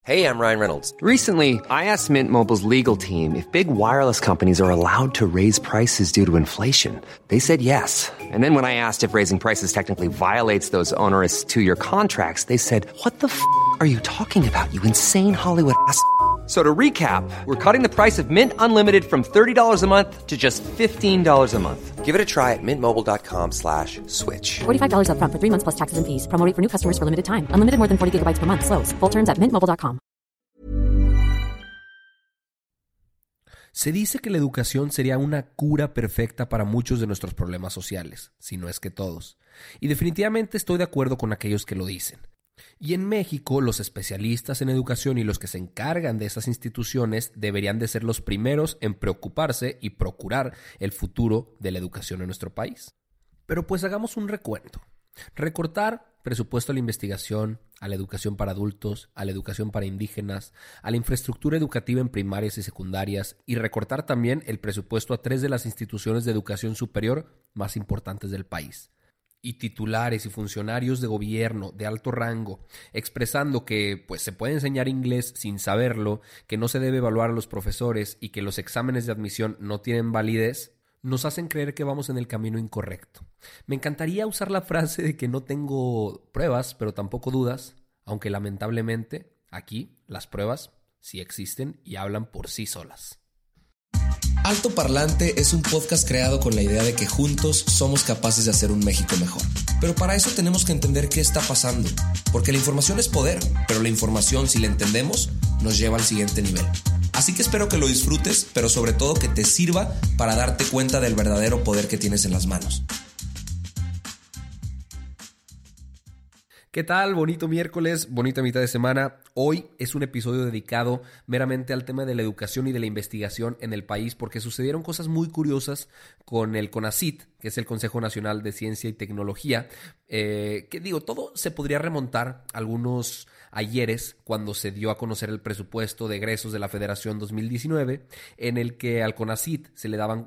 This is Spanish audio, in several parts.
Hey, I'm Ryan Reynolds. Recently, I asked Mint Mobile's legal team if big wireless companies are allowed to raise prices due to inflation. They said yes. And then when I asked if raising prices technically violates those onerous two-year contracts, they said, "What the f*** are you talking about, you insane Hollywood ass?" So to recap, we're cutting the price of Mint Unlimited from $30 a month to just $15 a month. Give it a try at mintmobile.com/switch. $45 up front for 3 months plus taxes and fees. Promo rate for new customers for limited time. Unlimited more than 40 gigabytes per month. Slows full terms at mintmobile.com. Se dice que la educación sería una cura perfecta para muchos de nuestros problemas sociales, si no es que todos. Y definitivamente estoy de acuerdo con aquellos que lo dicen. Y en México, los especialistas en educación y los que se encargan de esas instituciones deberían de ser los primeros en preocuparse y procurar el futuro de la educación en nuestro país. Pero pues hagamos un recuento. Recortar presupuesto a la investigación, a la educación para adultos, a la educación para indígenas, a la infraestructura educativa en primarias y secundarias y recortar también el presupuesto a 3 de las instituciones de educación superior más importantes del país. Y titulares y funcionarios de gobierno de alto rango expresando que pues se puede enseñar inglés sin saberlo, que no se debe evaluar a los profesores y que los exámenes de admisión no tienen validez, nos hacen creer que vamos en el camino incorrecto. Me encantaría usar la frase de que no tengo pruebas, pero tampoco dudas, aunque lamentablemente aquí las pruebas sí existen y hablan por sí solas. Alto Parlante es un podcast creado con la idea de que juntos somos capaces de hacer un México mejor. Pero para eso tenemos que entender qué está pasando, porque la información es poder, pero la información, si la entendemos, nos lleva al siguiente nivel. Así que espero que lo disfrutes, pero sobre todo que te sirva para darte cuenta del verdadero poder que tienes en las manos. ¿Qué tal? Bonito miércoles, bonita mitad de semana. Hoy es un episodio dedicado meramente al tema de la educación y de la investigación en el país porque sucedieron cosas muy curiosas con el CONACYT, que es el Consejo Nacional de Ciencia y Tecnología, todo se podría remontar a algunos ayeres cuando se dio a conocer el presupuesto de egresos de la Federación 2019, en el que al CONACYT se le daban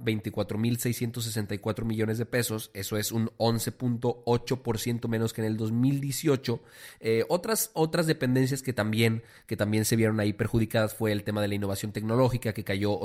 24,664 millones de pesos, eso es un 11.8% menos que en el 2018. Otras dependencias que también se vieron ahí perjudicadas fue el tema de la innovación tecnológica, que cayó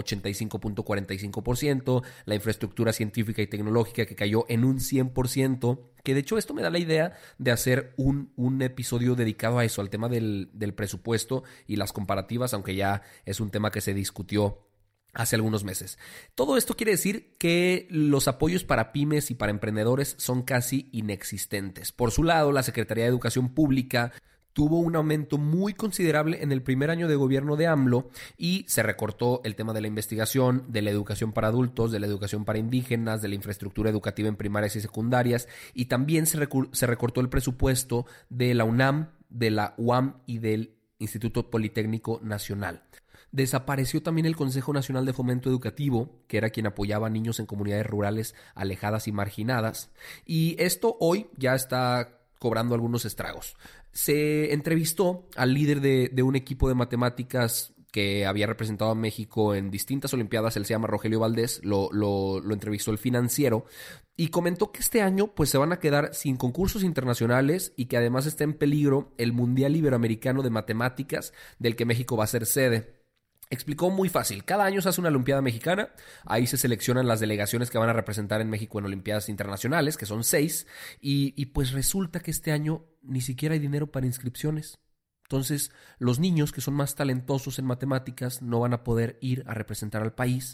85.45%, la infraestructura científica y tecnológica, que cayó en un 100%, que de hecho esto me da la idea de hacer un episodio dedicado a eso, al tema del presupuesto y las comparativas, aunque ya es un tema que se discutió hace algunos meses. Todo esto quiere decir que los apoyos para pymes y para emprendedores son casi inexistentes. Por su lado, la Secretaría de Educación Pública tuvo un aumento muy considerable en el primer año de gobierno de AMLO y se recortó el tema de la investigación, de la educación para adultos, de la educación para indígenas, de la infraestructura educativa en primarias y secundarias, y también se recortó el presupuesto de la UNAM, de la UAM y del Instituto Politécnico Nacional. Desapareció también el Consejo Nacional de Fomento Educativo, que era quien apoyaba a niños en comunidades rurales alejadas y marginadas, y esto hoy ya está cobrando algunos estragos. Se entrevistó al líder de un equipo de matemáticas que había representado a México en distintas olimpiadas, él se llama Rogelio Valdés, lo entrevistó el Financiero y comentó que este año pues se van a quedar sin concursos internacionales y que además está en peligro el Mundial Iberoamericano de Matemáticas del que México va a ser sede. Explicó muy fácil, cada año se hace una olimpiada mexicana, ahí se seleccionan las delegaciones que van a representar en México en olimpiadas internacionales, que son 6, y pues resulta que este año ni siquiera hay dinero para inscripciones. Entonces, los niños que son más talentosos en matemáticas no van a poder ir a representar al país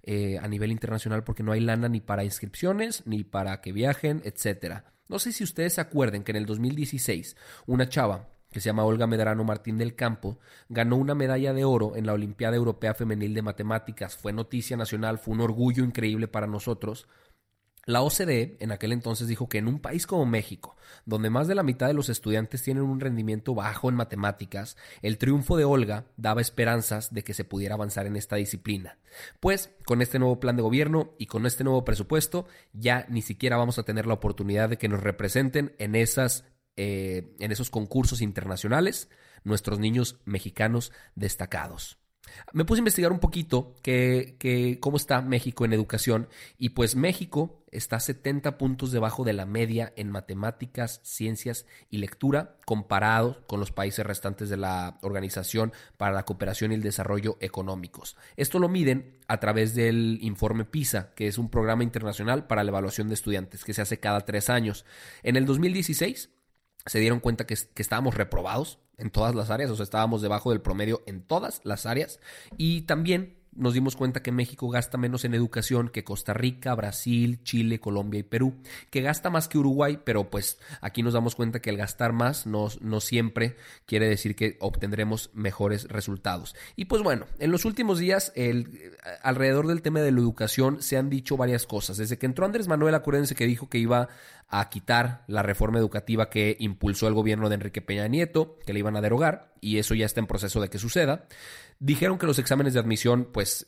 a nivel internacional porque no hay lana ni para inscripciones, ni para que viajen, etc. No sé si ustedes se acuerden que en el 2016 una chava que se llama Olga Medrano Martín del Campo, ganó una medalla de oro en la Olimpiada Europea Femenil de Matemáticas. Fue noticia nacional, fue un orgullo increíble para nosotros. La OCDE en aquel entonces dijo que en un país como México, donde más de la mitad de los estudiantes tienen un rendimiento bajo en matemáticas, el triunfo de Olga daba esperanzas de que se pudiera avanzar en esta disciplina. Pues, con este nuevo plan de gobierno y con este nuevo presupuesto, ya ni siquiera vamos a tener la oportunidad de que nos representen en esos concursos internacionales nuestros niños mexicanos destacados. Me puse a investigar un poquito cómo está México en educación y pues México está 70 puntos debajo de la media en matemáticas, ciencias y lectura comparado con los países restantes de la Organización para la Cooperación y el Desarrollo Económicos. Esto lo miden a través del informe PISA, que es un programa internacional para la evaluación de estudiantes que se hace cada 3 años. En el 2016 se dieron cuenta que estábamos reprobados en todas las áreas, o sea, estábamos debajo del promedio en todas las áreas, y también nos dimos cuenta que México gasta menos en educación que Costa Rica, Brasil, Chile, Colombia y Perú, que gasta más que Uruguay, pero pues aquí nos damos cuenta que el gastar más no siempre quiere decir que obtendremos mejores resultados. Y pues bueno, en los últimos días alrededor del tema de la educación se han dicho varias cosas. Desde que entró Andrés Manuel, acuérdense que dijo que iba a quitar la reforma educativa que impulsó el gobierno de Enrique Peña Nieto, que le iban a derogar, y eso ya está en proceso de que suceda. Dijeron que los exámenes de admisión pues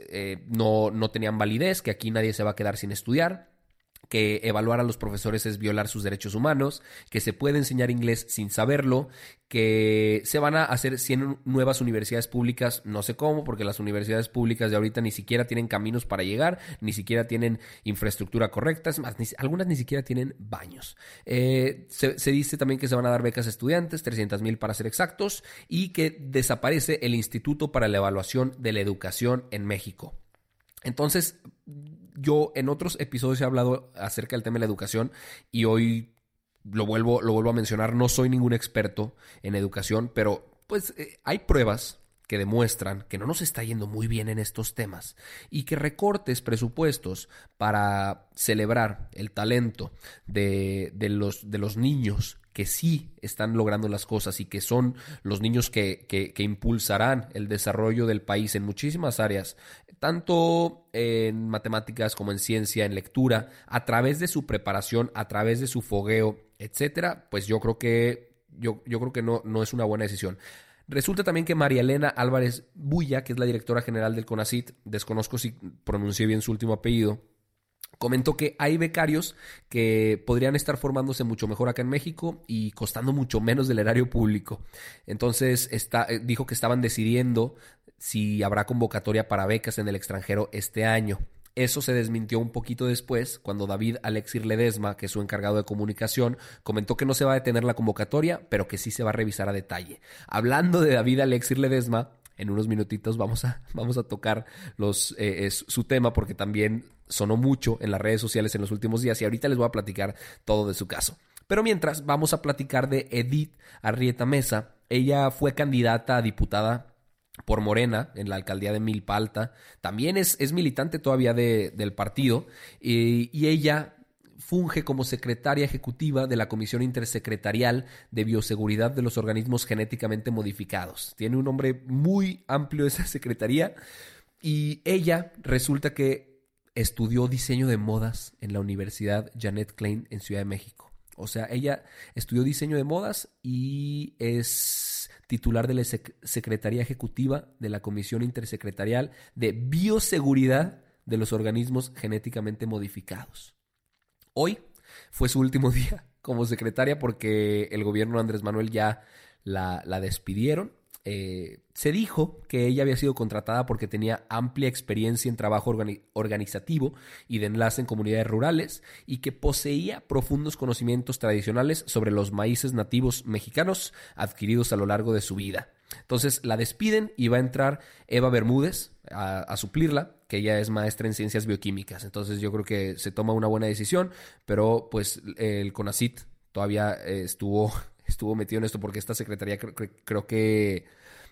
no tenían validez, que aquí nadie se va a quedar sin estudiar, que evaluar a los profesores es violar sus derechos humanos, que se puede enseñar inglés sin saberlo, que se van a hacer 100 nuevas universidades públicas, no sé cómo, porque las universidades públicas de ahorita ni siquiera tienen caminos para llegar, ni siquiera tienen infraestructura correcta, es más, algunas ni siquiera tienen baños. Se dice también que se van a dar becas a estudiantes, 300,000 para ser exactos, y que desaparece el Instituto para la Evaluación de la Educación en México. Entonces, yo en otros episodios he hablado acerca del tema de la educación y hoy lo vuelvo a mencionar. No soy ningún experto en educación, pero pues hay pruebas que demuestran que no nos está yendo muy bien en estos temas y que recortes presupuestos para celebrar el talento de los niños que sí están logrando las cosas y que son los niños que impulsarán el desarrollo del país en muchísimas áreas, tanto en matemáticas como en ciencia, en lectura, a través de su preparación, a través de su fogueo, etcétera, pues yo creo que no es una buena decisión. Resulta también que María Elena Álvarez Bulla, que es la directora general del CONACYT, desconozco si pronuncié bien su último apellido, comentó que hay becarios que podrían estar formándose mucho mejor acá en México y costando mucho menos del erario público. Entonces dijo que estaban decidiendo si habrá convocatoria para becas en el extranjero este año. Eso se desmintió un poquito después cuando David Alexir Ledesma, que es su encargado de comunicación, comentó que no se va a detener la convocatoria, pero que sí se va a revisar a detalle. Hablando de David Alexir Ledesma, en unos minutitos vamos a tocar su tema porque también sonó mucho en las redes sociales en los últimos días y ahorita les voy a platicar todo de su caso. Pero mientras, vamos a platicar de Edith Arrieta Mesa. Ella fue candidata a diputada por Morena en la alcaldía de Milpa Alta. También es militante todavía del partido y ella funge como secretaria ejecutiva de la Comisión Intersecretarial de Bioseguridad de los Organismos Genéticamente Modificados. Tiene un nombre muy amplio esa secretaría y ella resulta que estudió diseño de modas en la Universidad Janet Klein en Ciudad de México. O sea, ella estudió diseño de modas y es titular de la Secretaría Ejecutiva de la Comisión Intersecretarial de Bioseguridad de los Organismos Genéticamente Modificados. Hoy fue su último día como secretaria porque el gobierno de Andrés Manuel ya la despidieron. Se dijo que ella había sido contratada porque tenía amplia experiencia en trabajo organizativo y de enlace en comunidades rurales y que poseía profundos conocimientos tradicionales sobre los maíces nativos mexicanos adquiridos a lo largo de su vida. Entonces la despiden y va a entrar Eva Bermúdez a suplirla, que ella es maestra en ciencias bioquímicas. Entonces yo creo que se toma una buena decisión, pero pues el CONACYT todavía estuvo metido en esto porque esta secretaría creo que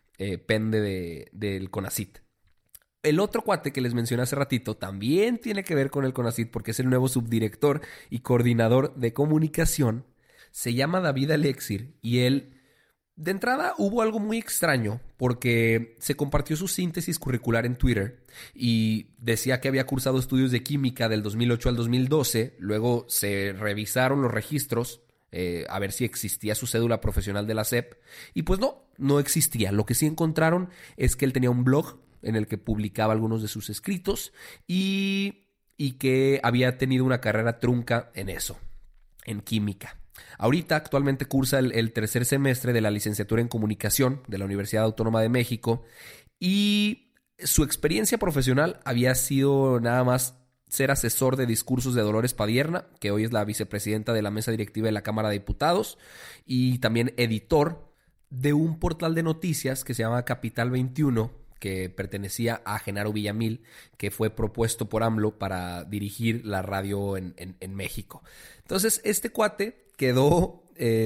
pende del CONACYT. El otro cuate que les mencioné hace ratito también tiene que ver con el CONACYT porque es el nuevo subdirector y coordinador de comunicación. Se llama David Alexir y él, de entrada, hubo algo muy extraño porque se compartió su síntesis curricular en Twitter y decía que había cursado estudios de química del 2008 al 2012. Luego se revisaron los registros a ver si existía su cédula profesional de la SEP y pues no existía. Lo que sí encontraron es que él tenía un blog en el que publicaba algunos de sus escritos y que había tenido una carrera trunca en eso, en química. Ahorita actualmente cursa el tercer semestre de la licenciatura en comunicación de la Universidad Autónoma de México y Su experiencia profesional había sido nada más ser asesor de discursos de Dolores Padierna, que hoy es la vicepresidenta de la mesa directiva de la Cámara de Diputados, y también editor de un portal de noticias que se llama Capital 21, que pertenecía a Genaro Villamil, que fue propuesto por AMLO para dirigir la radio en México. Entonces, este cuate quedó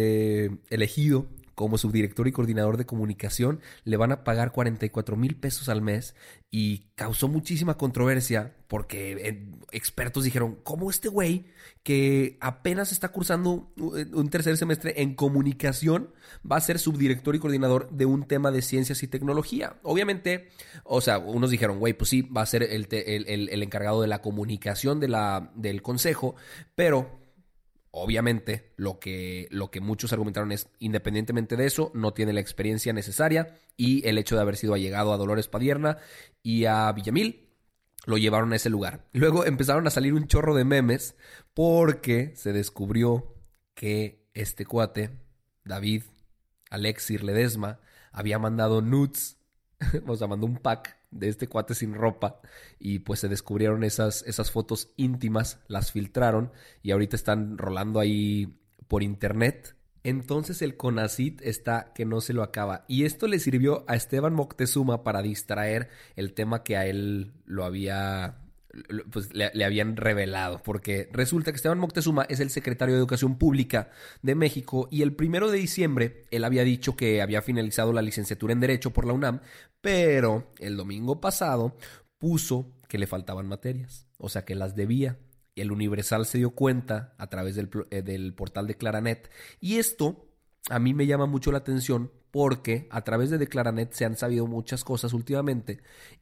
elegido como subdirector y coordinador de comunicación. Le van a pagar 44,000 pesos al mes y causó muchísima controversia porque expertos dijeron, ¿cómo este güey que apenas está cursando un tercer semestre en comunicación va a ser subdirector y coordinador de un tema de ciencias y tecnología? Obviamente, o sea, unos dijeron, güey, pues sí, va a ser el encargado de la comunicación del consejo, pero obviamente, lo que muchos argumentaron es, independientemente de eso, no tiene la experiencia necesaria y el hecho de haber sido allegado a Dolores Padierna y a Villamil lo llevaron a ese lugar. Luego empezaron a salir un chorro de memes porque se descubrió que este cuate, David Alexis Ledesma, había mandado nudes, o sea, mandó un pack de este cuate sin ropa y pues se descubrieron esas fotos íntimas, las filtraron y ahorita están rolando ahí por internet. Entonces el CONACYT está que no se lo acaba y esto le sirvió a Esteban Moctezuma para distraer el tema que a él lo había... pues le habían revelado, porque resulta que Esteban Moctezuma es el secretario de Educación Pública de México y el 1 de diciembre él había dicho que había finalizado la licenciatura en Derecho por la UNAM, pero el domingo pasado puso que le faltaban materias, o sea que las debía. El Universal se dio cuenta a través del portal de Claranet y esto a mí me llama mucho la atención porque a través de Declaranet se han sabido muchas cosas últimamente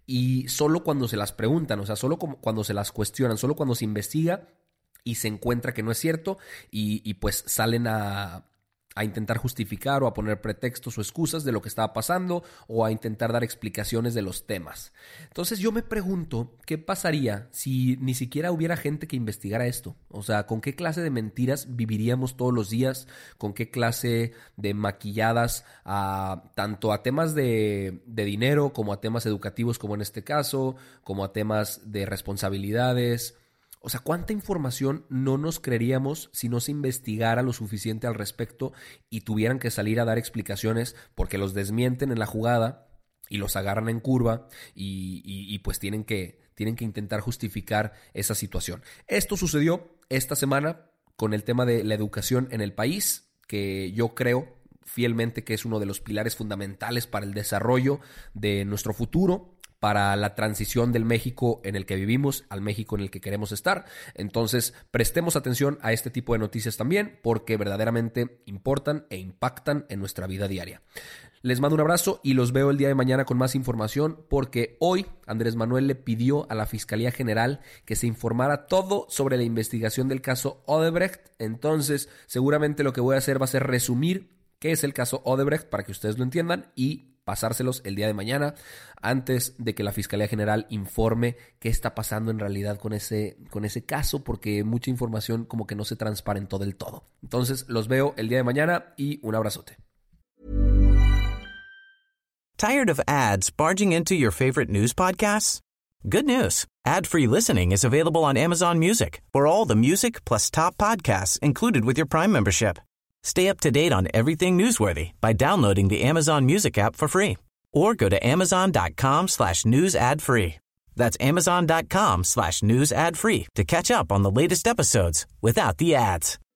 y solo cuando se las preguntan, o sea, solo cuando se las cuestionan, solo cuando se investiga y se encuentra que no es cierto y pues salen a intentar justificar o a poner pretextos o excusas de lo que estaba pasando o a intentar dar explicaciones de los temas. Entonces yo me pregunto, ¿qué pasaría si ni siquiera hubiera gente que investigara esto? O sea, ¿con qué clase de mentiras viviríamos todos los días? ¿Con qué clase de maquilladas tanto a temas de dinero como a temas educativos como en este caso, como a temas de responsabilidades? O sea, ¿cuánta información no nos creeríamos si no se investigara lo suficiente al respecto y tuvieran que salir a dar explicaciones porque los desmienten en la jugada y los agarran en curva y pues tienen que intentar justificar esa situación? Esto sucedió esta semana con el tema de la educación en el país, que yo creo fielmente que es uno de los pilares fundamentales para el desarrollo de nuestro futuro, para la transición del México en el que vivimos al México en el que queremos estar. Entonces, prestemos atención a este tipo de noticias también porque verdaderamente importan e impactan en nuestra vida diaria. Les mando un abrazo y los veo el día de mañana con más información porque hoy Andrés Manuel le pidió a la Fiscalía General que se informara todo sobre la investigación del caso Odebrecht. Entonces, seguramente lo que voy a hacer va a ser resumir qué es el caso Odebrecht para que ustedes lo entiendan y pasárselos el día de mañana antes de que la Fiscalía General informe qué está pasando en realidad con ese caso, porque mucha información como que no se transparentó del todo. Entonces los veo el día de mañana y un abrazote. Tired of ads barging into your favorite news podcasts? Good news. Ad-free listening is available on Amazon Music for all the music plus top podcasts included with your Prime membership. Stay up to date on everything newsworthy by downloading the Amazon Music app for free or go to amazon.com/news ad free. That's amazon.com/news ad free to catch up on the latest episodes without the ads.